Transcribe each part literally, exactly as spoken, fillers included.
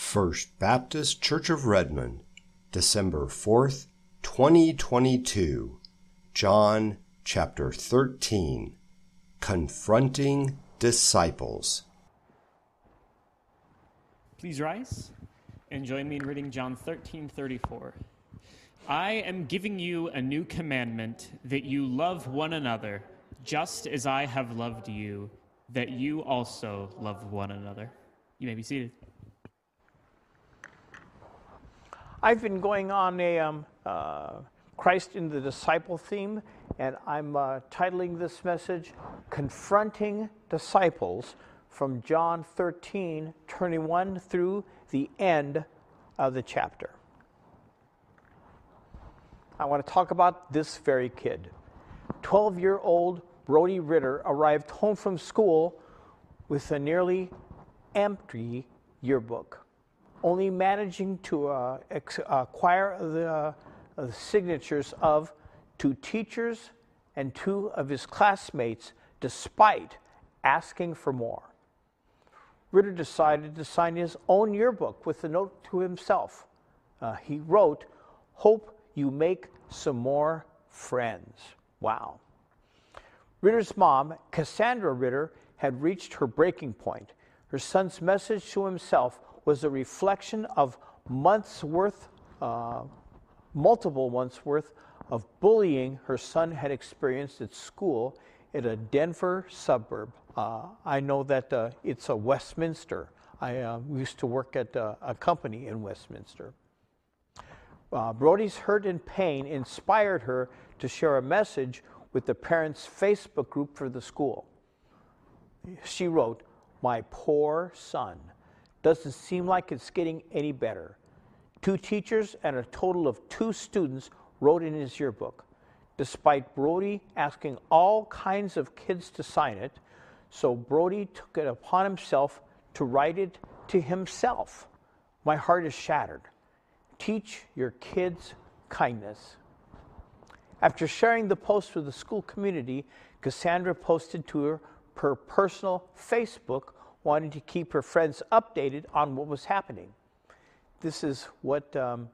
First Baptist Church of Redmond, December fourth, twenty twenty-two. John chapter thirteen. Confronting Disciples. Please rise and join me in reading John thirteen thirty-four. I am giving you a new commandment, that you love one another, just as I have loved you, that you also love one another. You may be seated. I've been going on a um, uh, Christ in the Disciple theme, and I'm uh, titling this message, Confronting Disciples, from John thirteen twenty-one through the end of the chapter. I want to talk about this very kid. twelve-year-old Brody Ritter arrived home from school with a nearly empty yearbook, only managing to uh, ex- acquire the, uh, the signatures of two teachers and two of his classmates, despite asking for more. Ritter decided to sign his own yearbook with a note to himself. Uh, he wrote, "Hope you make some more friends." Wow. Ritter's mom, Cassandra Ritter, had reached her breaking point. Her son's message to himself was a reflection of months' worth, uh, multiple months' worth of bullying her son had experienced at school in a Denver suburb. Uh, I know that uh, it's a Westminster. I uh, used to work at uh, a company in Westminster. Uh, Brody's hurt and pain inspired her to share a message with the parents' Facebook group for the school. She wrote, "My poor son. Doesn't seem like it's getting any better." Two teachers and a total of two students wrote in his yearbook. Despite Brody asking all kinds of kids to sign it, so Brody took it upon himself to write it to himself. "My heart is shattered. Teach your kids kindness." After sharing the post with the school community, Cassandra posted to her, her personal Facebook, wanting to keep her friends updated on what was happening. This is what um,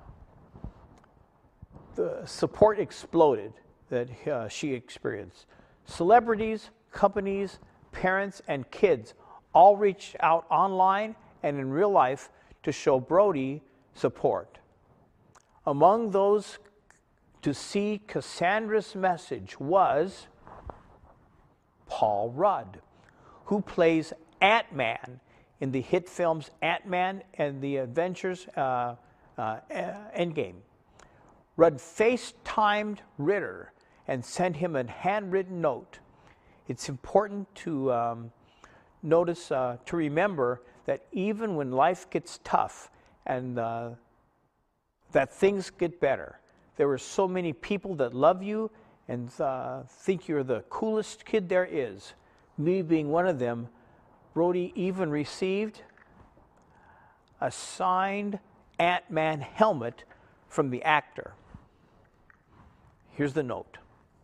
the support exploded that uh, she experienced. Celebrities, companies, parents, and kids all reached out online and in real life to show Brody support. Among those to see Cassandra's message was Paul Rudd, who plays Ant-Man in the hit films Ant-Man and the Avengers uh, uh, Endgame. Rudd FaceTimed Ritter and sent him a handwritten note. It's important to um, notice, uh, to remember that even when life gets tough and uh, that things get better, there are so many people that love you and uh, think you're the coolest kid there is. Me being one of them. Brody even received a signed Ant-Man helmet from the actor. Here's the note.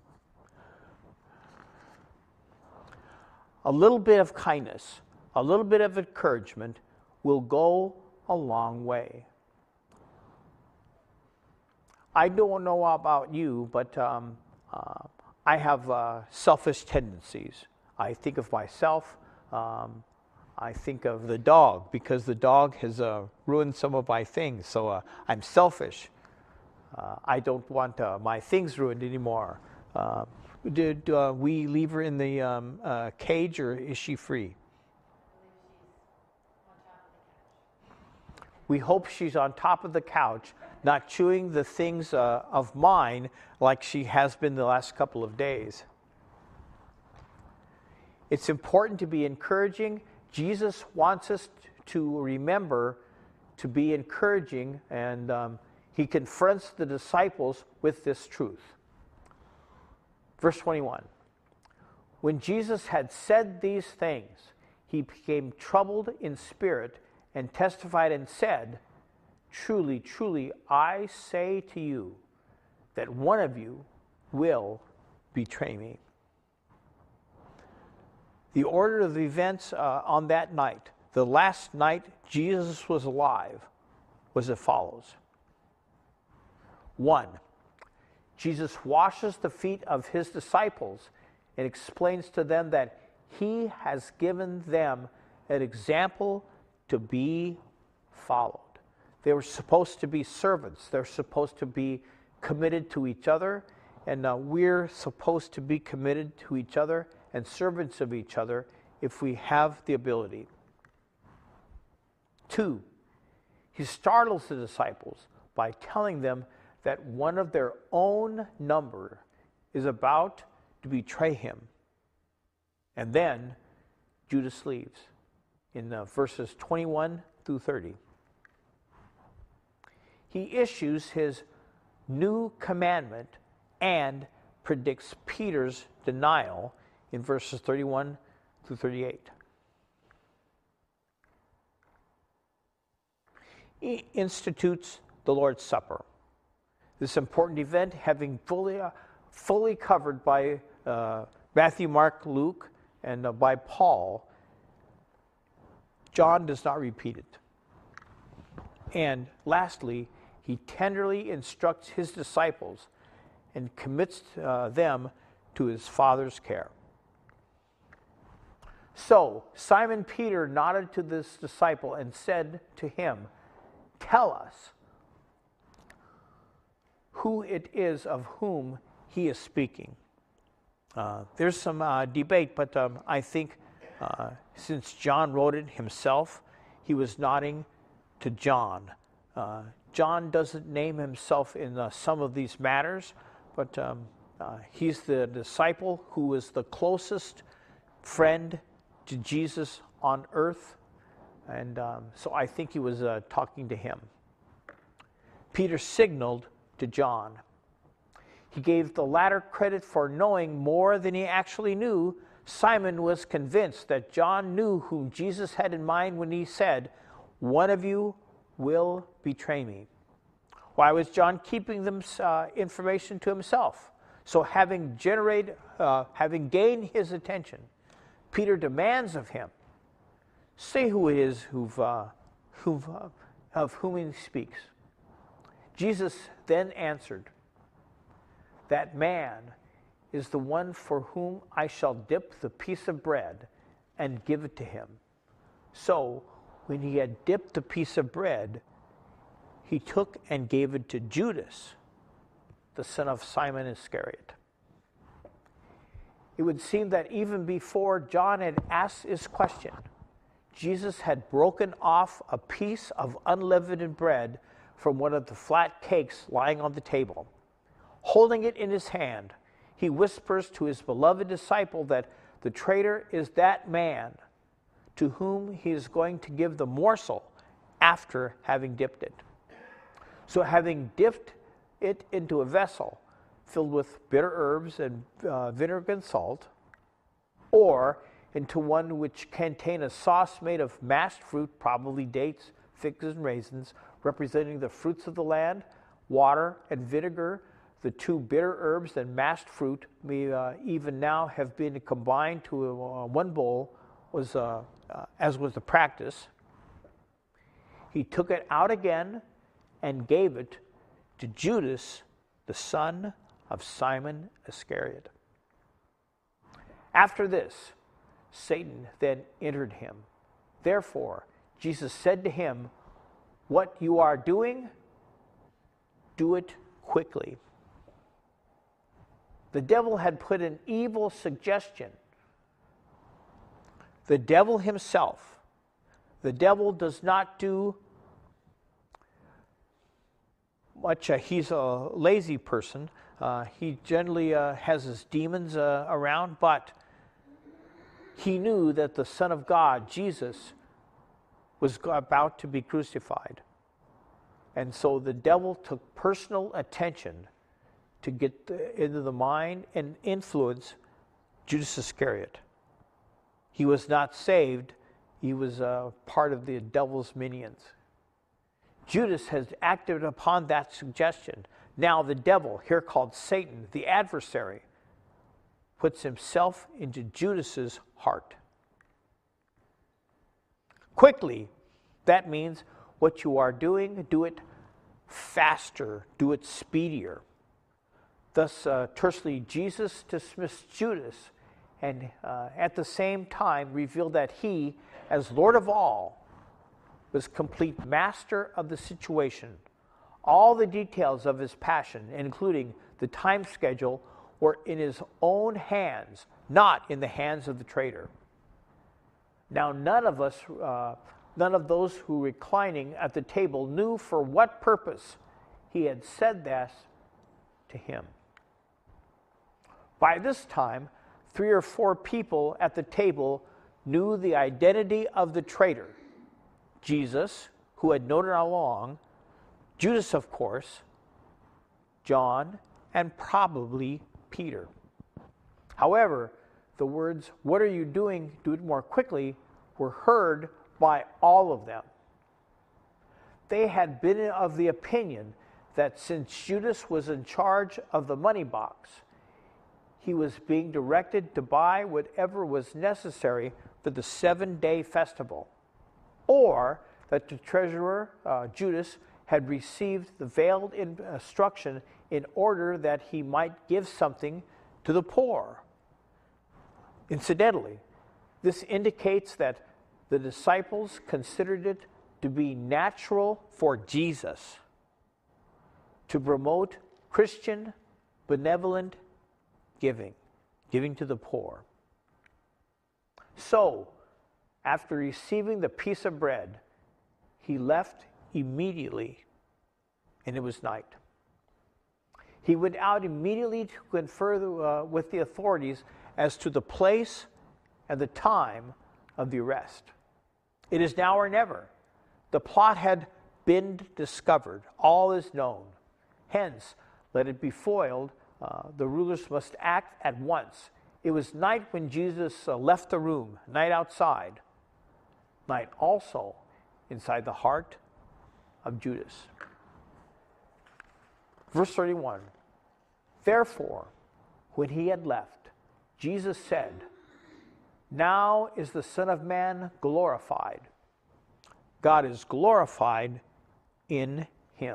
A little bit of kindness, a little bit of encouragement will go a long way. I don't know about you, but um, uh, I have uh, selfish tendencies. I think of myself. Um, I think of the dog, because the dog has uh, ruined some of my things. So uh, I'm selfish. Uh, I don't want uh, my things ruined anymore. Uh, did uh, we leave her in the um, uh, cage, or is she free? We hope she's on top of the couch, not chewing the things uh, of mine like she has been the last couple of days. It's important to be encouraging. Jesus wants us to remember to be encouraging, and um, he confronts the disciples with this truth. Verse twenty-one. When Jesus had said these things, he became troubled in spirit and testified and said, "Truly, truly, I say to you that one of you will betray me." The order of the events uh, on that night, the last night Jesus was alive was as follows. One, Jesus washes the feet of his disciples and explains to them that he has given them an example to be followed. They were supposed to be servants. They're supposed to be committed to each other, and uh, we're supposed to be committed to each other and servants of each other if we have the ability. Two, he startles the disciples by telling them that one of their own number is about to betray him. And then Judas leaves in uh, verses twenty-one through thirty. He issues his new commandment and predicts Peter's denial in verses thirty-one through thirty-eight. He institutes the Lord's Supper. This important event having fully, uh, fully covered by uh, Matthew, Mark, Luke, and uh, by Paul, John does not repeat it. And lastly, he tenderly instructs his disciples and commits uh, them to his Father's care. So Simon Peter nodded to this disciple and said to him, "Tell us who it is of whom he is speaking." Uh, there's some uh, debate, but um, I think uh, since John wrote it himself, he was nodding to John. Uh, John doesn't name himself in uh, some of these matters, but um, uh, he's the disciple who was the closest friend to Jesus on earth, and um, so I think he was uh, talking to him. Peter signaled to John. He gave the latter credit for knowing more than he actually knew. Simon was convinced that John knew whom Jesus had in mind when he said, "One of you will betray me." Why was John keeping them uh, information to himself? So having generated, uh, having gained his attention, Peter demands of him, "Say who it is who've, uh, who've, uh, of whom he speaks." Jesus then answered, "That man is the one for whom I shall dip the piece of bread and give it to him." So when he had dipped the piece of bread, he took and gave it to Judas, the son of Simon Iscariot. It would seem that even before John had asked his question, Jesus had broken off a piece of unleavened bread from one of the flat cakes lying on the table. Holding it in his hand, he whispers to his beloved disciple that the traitor is that man to whom he is going to give the morsel after having dipped it. So having dipped it into a vessel filled with bitter herbs and uh, vinegar and salt, or into one which contained a sauce made of mashed fruit, probably dates, figs, and raisins, representing the fruits of the land, water and vinegar, the two bitter herbs and mashed fruit may uh, even now have been combined to a, uh, one bowl, was uh, uh, as was the practice. He took it out again and gave it to Judas, the son of Simon Iscariot. After this, Satan then entered him. Therefore, Jesus said to him, "What you are doing, do it quickly." The devil had put an evil suggestion. The devil himself, the devil does not do much. Uh, he's a lazy person. Uh, he generally uh, has his demons uh, around, but he knew that the Son of God, Jesus, was about to be crucified. And so the devil took personal attention to get the, into the mind and influence Judas Iscariot. He was not saved. He was uh, part of the devil's minions. Judas has acted upon that suggestion. Now the devil, here called Satan, the adversary, puts himself into Judas's heart. Quickly, That means what you are doing, do it faster, do it speedier. Thus, uh, tersely, Jesus dismissed Judas and uh, at the same time revealed that he, as Lord of all, was complete master of the situation. All the details of his passion, including the time schedule, were in his own hands, not in the hands of the traitor. Now, none of us, uh, none of those who were reclining at the table knew for what purpose he had said this to him. By this time, three or four people at the table knew the identity of the traitor. Jesus, who had known it all along, Judas, of course, John, and probably Peter. However, the words, "What are you doing? Do it more quickly," were heard by all of them. They had been of the opinion that since Judas was in charge of the money box, he was being directed to buy whatever was necessary for the seven-day festival, or that the treasurer, uh, Judas, had received the veiled instruction in order that he might give something to the poor. Incidentally, this indicates that the disciples considered it to be natural for Jesus to promote Christian benevolent giving, giving to the poor. So, after receiving the piece of bread, he left immediately, and it was night. He went out immediately to confer uh, with the authorities as to the place and the time of the arrest. It is now or never. The plot had been discovered. All is known. Hence, let it be foiled. Uh, the rulers must act at once. It was night when Jesus uh, left the room, night outside, night also inside the heart of Judas. Verse thirty-one, therefore, when he had left, Jesus said, now is the Son of Man glorified. God is glorified in him.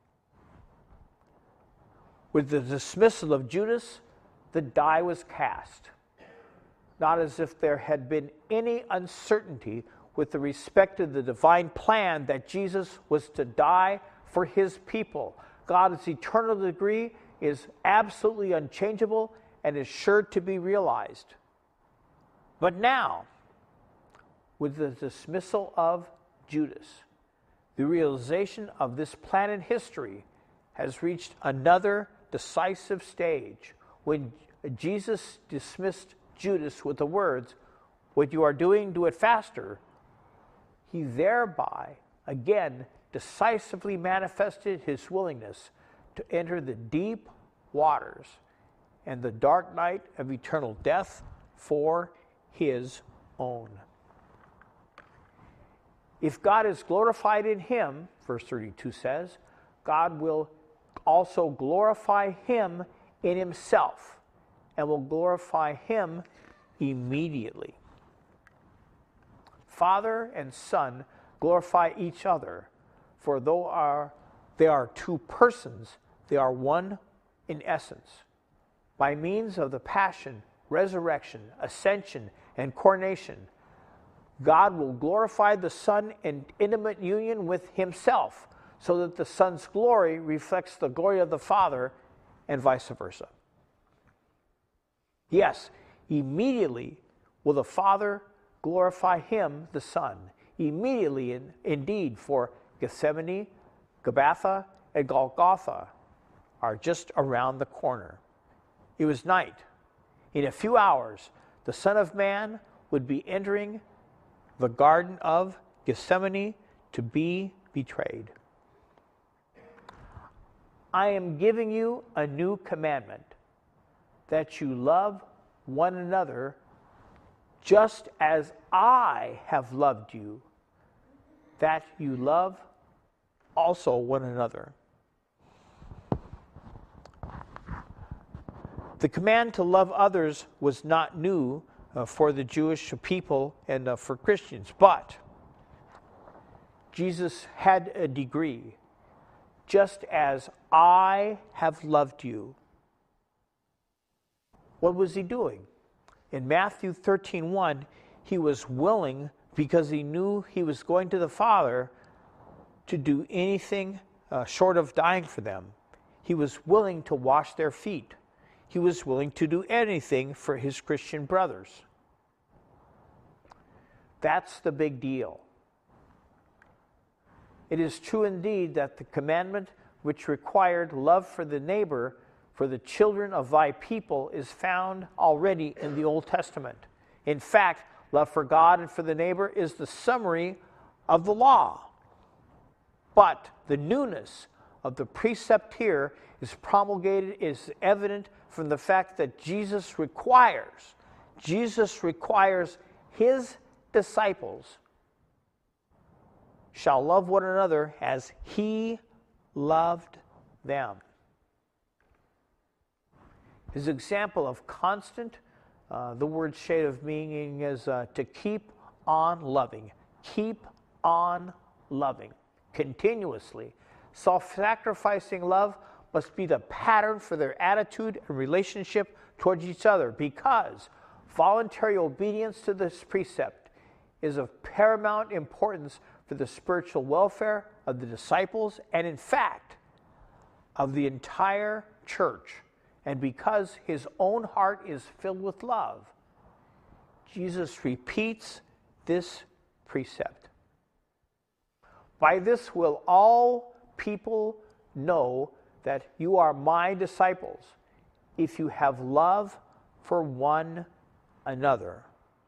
With the dismissal of Judas, the die was cast. Not as if there had been any uncertainty with respect to the divine plan that Jesus was to die for his people. God's eternal decree is absolutely unchangeable and is sure to be realized. But now, with the dismissal of Judas, the realization of this plan in history has reached another decisive stage when Jesus dismissed Judas with the words, what you are doing, do it faster. He thereby, again, decisively manifested his willingness to enter the deep waters and the dark night of eternal death for his own. If God is glorified in him, verse thirty-two says, God will also glorify him in himself and will glorify him immediately. Father and Son glorify each other, for though are, they are two persons, they are one in essence. By means of the passion, resurrection, ascension, and coronation, God will glorify the Son in intimate union with himself, so that the Son's glory reflects the glory of the Father, and vice versa. Yes, immediately will the Father glorify him, the Son. Immediately, in, indeed, for Gethsemane, Gabbatha, and Golgotha are just around the corner. It was night. In a few hours, the Son of Man would be entering the Garden of Gethsemane to be betrayed. I am giving you a new commandment, that you love one another just as I have loved you, that you love also one another. The command to love others was not new uh, for the Jewish people and uh, for Christians, but Jesus had a degree. Just as I have loved you. What was he doing? In Matthew thirteen one, he was willing, because he knew he was going to the Father, to do anything uh, short of dying for them. He was willing to wash their feet. He was willing to do anything for his Christian brothers. That's the big deal. It is true indeed that the commandment which required love for the neighbor, for the children of thy people, is found already in the Old Testament. In fact, love for God and for the neighbor is the summary of the law. But the newness of the precept here is promulgated, is evident from the fact that Jesus requires, Jesus requires his disciples shall love one another as he loved them. His example of constant, uh, the word shade of meaning is uh, to keep on loving. Keep on loving continuously. Self-sacrificing love must be the pattern for their attitude and relationship towards each other, because voluntary obedience to this precept is of paramount importance for the spiritual welfare of the disciples and, in fact, of the entire church. And because his own heart is filled with love, Jesus repeats this precept. By this will all people know that you are my disciples, if you have love for one another.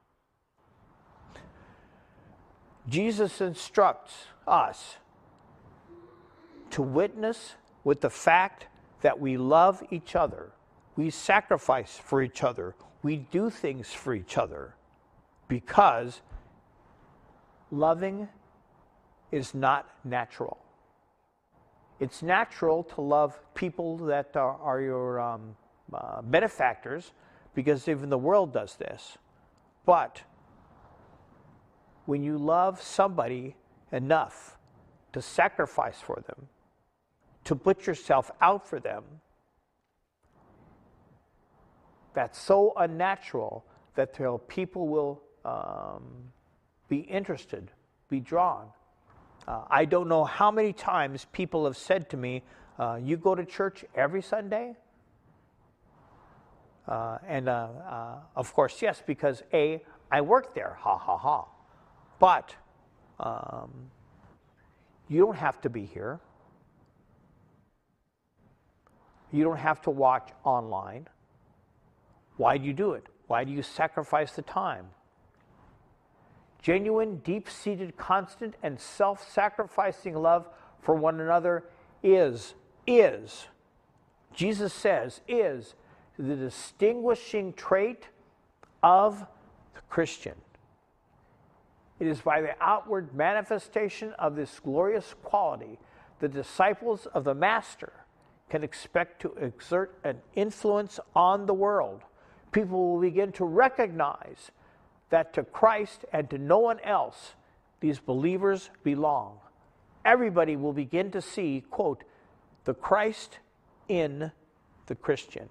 Jesus instructs us to witness with the fact that we love each other. We sacrifice for each other. We do things for each other, because loving is not natural. It's natural to love people that are, are your um, uh, benefactors, because even the world does this. But when you love somebody enough to sacrifice for them, to put yourself out for them, that's so unnatural that people will um, be interested, be drawn. Uh, I don't know how many times people have said to me, uh, you go to church every Sunday? Uh, and uh, uh, of course, yes, because A, I work there, ha ha ha. But um, you don't have to be here. You don't have to watch online. Why do you do it? Why do you sacrifice the time? Genuine, deep-seated, constant, and self-sacrificing love for one another is, is, Jesus says, is the distinguishing trait of the Christian. It is by the outward manifestation of this glorious quality the disciples of the Master can expect to exert an influence on the world. People will begin to recognize that to Christ and to no one else these believers belong. Everybody will begin to see, quote, the Christ in the Christian.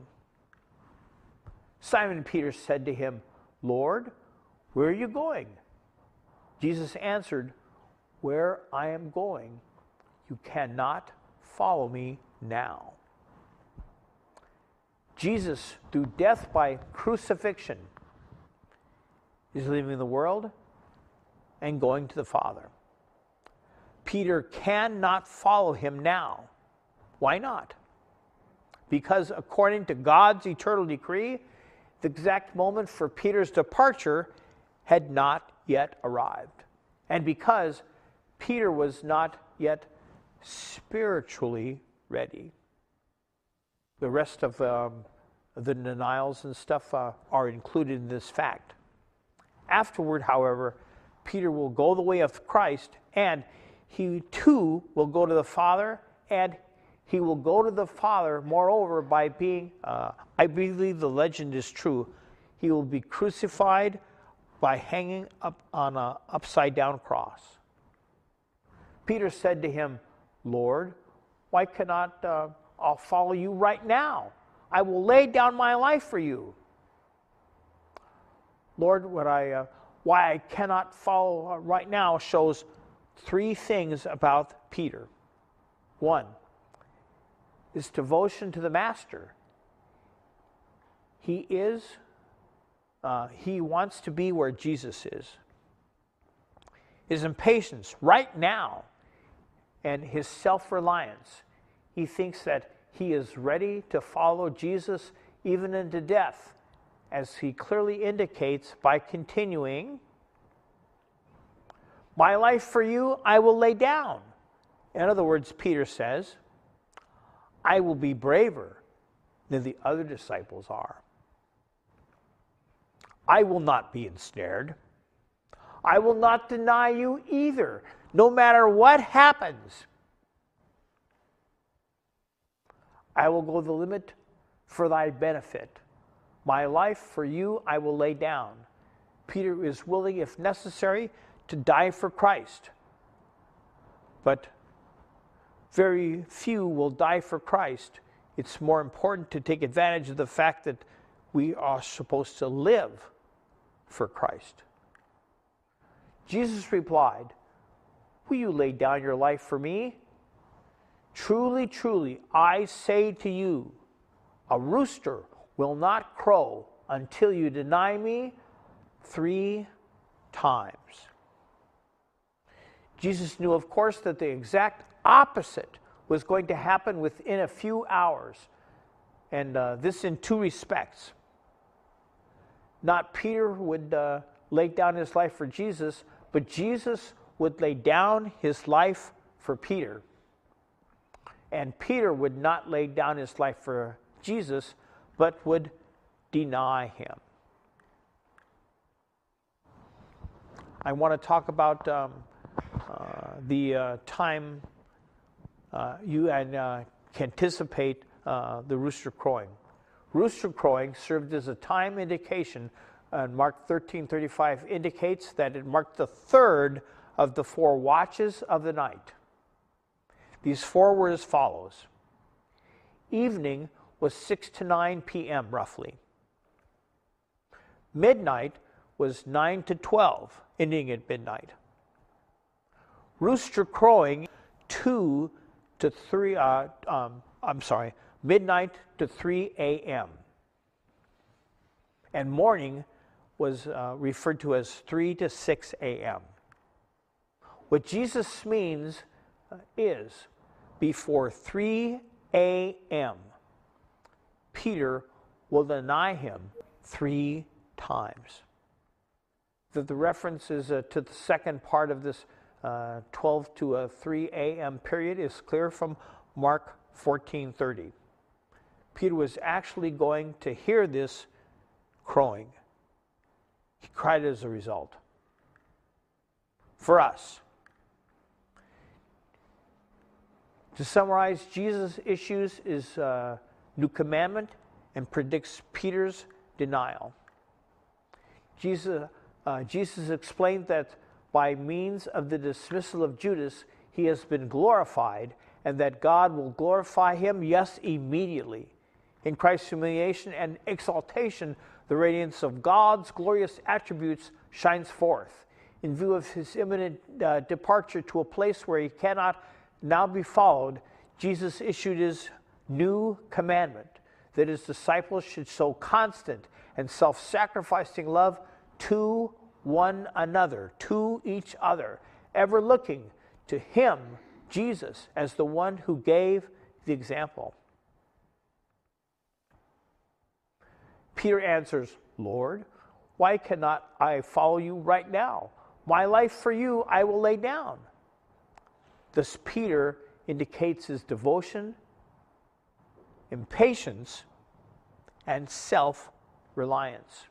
Simon Peter said to him, Lord, where are you going? Jesus answered, where I am going, you cannot follow me now. Jesus, through death by crucifixion, is leaving the world and going to the Father. Peter cannot follow him now. Why not? Because according to God's eternal decree, the exact moment for Peter's departure had not yet arrived. And because Peter was not yet spiritually ready. The rest of um, the denials and stuff uh, are included in this fact. Afterward, however, Peter will go the way of Christ, and he too will go to the Father, and he will go to the Father, moreover, by being, uh, I believe the legend is true, he will be crucified by hanging up on an upside-down cross. Peter said to him, Lord, why cannot uh, I follow you right now? I will lay down my life for you. Lord, what I, uh, why I cannot follow uh, right now shows three things about Peter. One, his devotion to the Master. He is, uh, he wants to be where Jesus is. His impatience right now and his self-reliance. He thinks that he is ready to follow Jesus even into death, as he clearly indicates by continuing, my life for you I will lay down. In other words, Peter says, I will be braver than the other disciples are. I will not be ensnared. I will not deny you either, no matter what happens. I will go the limit for thy benefit. My life for you I will lay down. Peter is willing, if necessary, to die for Christ. But very few will die for Christ. It's more important to take advantage of the fact that we are supposed to live for Christ. Jesus replied, will you lay down your life for me? Truly, truly, I say to you, a rooster will not crow until you deny me three times. Jesus knew, of course, that the exact opposite was going to happen within a few hours, and uh, this in two respects. Not Peter would uh, lay down his life for Jesus, but Jesus would lay down his life for Peter. And Peter would not lay down his life for Jesus, but would deny him. I want to talk about um, uh, the uh, time uh, you and, uh, can anticipate uh, the rooster crowing. Rooster crowing served as a time indication, and Mark thirteen thirty-five indicates that it marked the third of the four watches of the night. These four were as follows. Evening was six to nine p.m. roughly. Midnight was nine to twelve, ending at midnight. Rooster crowing, two to three, uh, um, I'm sorry, midnight to three a.m. And morning was uh, referred to as three to six a.m. What Jesus means uh, is before three a.m., Peter will deny him three times. That the reference is uh, to the second part of this uh, twelve to a three a.m. period is clear from Mark fourteen thirty. Peter was actually going to hear this crowing. He cried as a result. For us, to summarize, Jesus' issues is a new commandment and predicts Peter's denial. Jesus, uh, Jesus explained that by means of the dismissal of Judas, he has been glorified, and that God will glorify him, yes, immediately. In Christ's humiliation and exaltation, the radiance of God's glorious attributes shines forth. In view of his imminent uh, departure to a place where he cannot now be followed, Jesus issued his new commandment that his disciples should show constant and self-sacrificing love to one another, to each other, ever looking to him, Jesus, as the one who gave the example. Peter answers, Lord, why cannot I follow you right now? My life for you I will lay down. Thus Peter indicates his devotion, impatience, and self-reliance.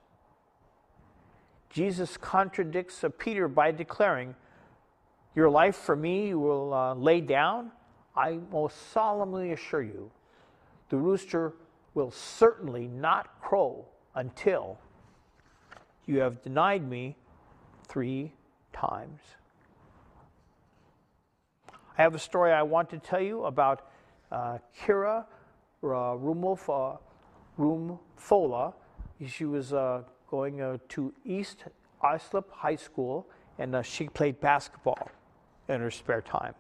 Jesus contradicts Peter by declaring, your life for me you will uh, lay down. I most solemnly assure you, the rooster will certainly not crow until you have denied me three times. I have a story I want to tell you about uh, Kira uh, Rumulfa, Rumfola. She was uh, going uh, to East Islip High School, and uh, she played basketball in her spare time.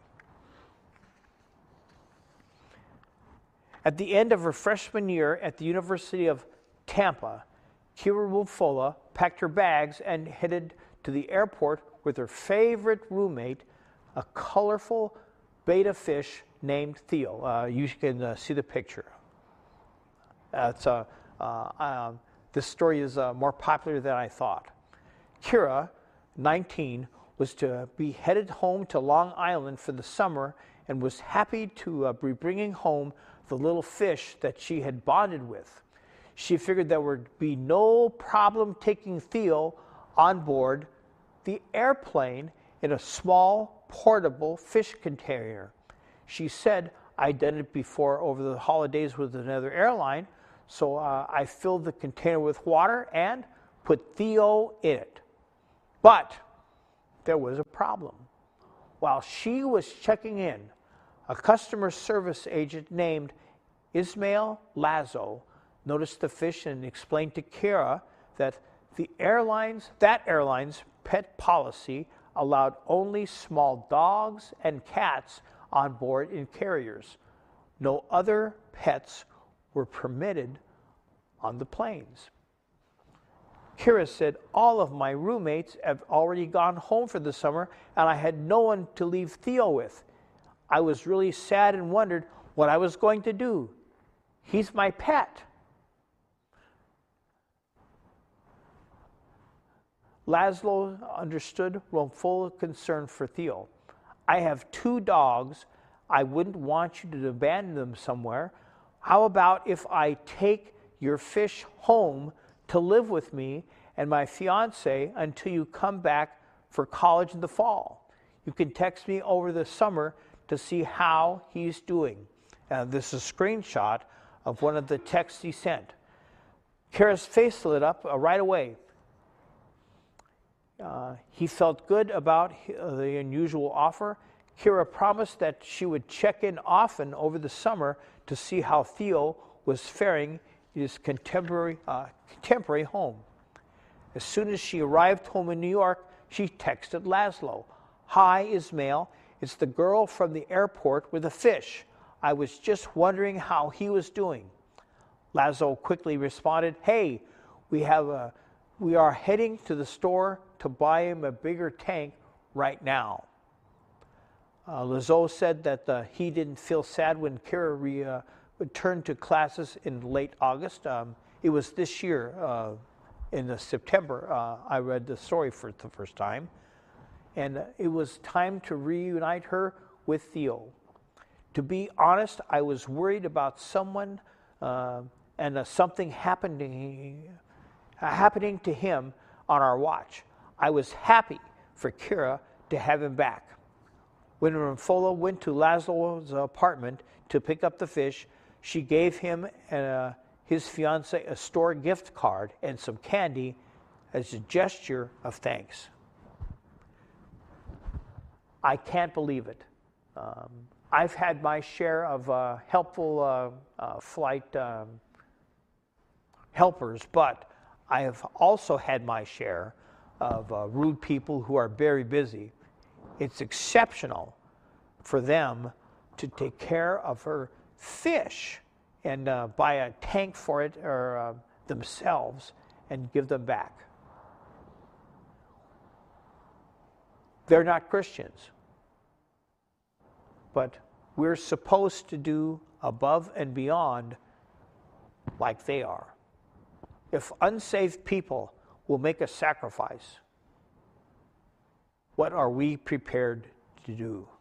At the end of her freshman year at the University of Tampa, Kira Rumfola packed her bags and headed to the airport with her favorite roommate, a colorful betta fish named Theo. Uh, you can uh, see the picture. Uh, it's, uh, uh, um, this story is uh, more popular than I thought. Kira, nineteen, was to be headed home to Long Island for the summer and was happy to uh, be bringing home the little fish that she had bonded with. She figured there would be no problem taking Theo on board the airplane in a small, portable fish container. She said, I'd done it before over the holidays with another airline, so uh, I filled the container with water and put Theo in it. But there was a problem. While she was checking in, a customer service agent named Ismail Lazo noticed the fish and explained to Kira that the airlines, that airline's pet policy allowed only small dogs and cats on board in carriers. No other pets were permitted on the planes. Kira said, all of my roommates have already gone home for the summer, and I had no one to leave Theo with. I was really sad and wondered what I was going to do. He's my pet. Laszlo understood Rumfola's concern for Theo. I have two dogs. I wouldn't want you to abandon them somewhere. How about if I take your fish home to live with me and my fiance until you come back for college in the fall? You can text me over the summer to see how he's doing. Uh, this is a screenshot of one of the texts he sent. Kira's face lit up uh, right away. Uh, he felt good about uh, the unusual offer. Kira promised that she would check in often over the summer to see how Theo was faring in his contemporary, uh, contemporary home. As soon as she arrived home in New York, she texted Laszlo. Hi, Ismail. It's the girl from the airport with a fish. I was just wondering how he was doing. Laszlo quickly responded, hey, we have a, we are heading to the store to buy him a bigger tank right now. Uh, Lazo said that uh, he didn't feel sad when Kira re, uh, returned to classes in late August. Um, it was this year, uh, in the September, uh, I read the story for the first time. And uh, it was time to reunite her with Theo. To be honest, I was worried about someone uh, and uh, something happening, uh, happening to him on our watch. I was happy for Kira to have him back. When Rumfola went to Laszlo's apartment to pick up the fish, she gave him and uh, his fiancée a store gift card and some candy as a gesture of thanks. I can't believe it. Um, I've had my share of uh, helpful uh, uh, flight um, helpers, but I have also had my share of uh, rude people who are very busy. It's exceptional for them to take care of her fish and uh, buy a tank for it or uh, themselves and give them back. They're not Christians, but we're supposed to do above and beyond like they are. If unsaved people will make a sacrifice, what are we prepared to do?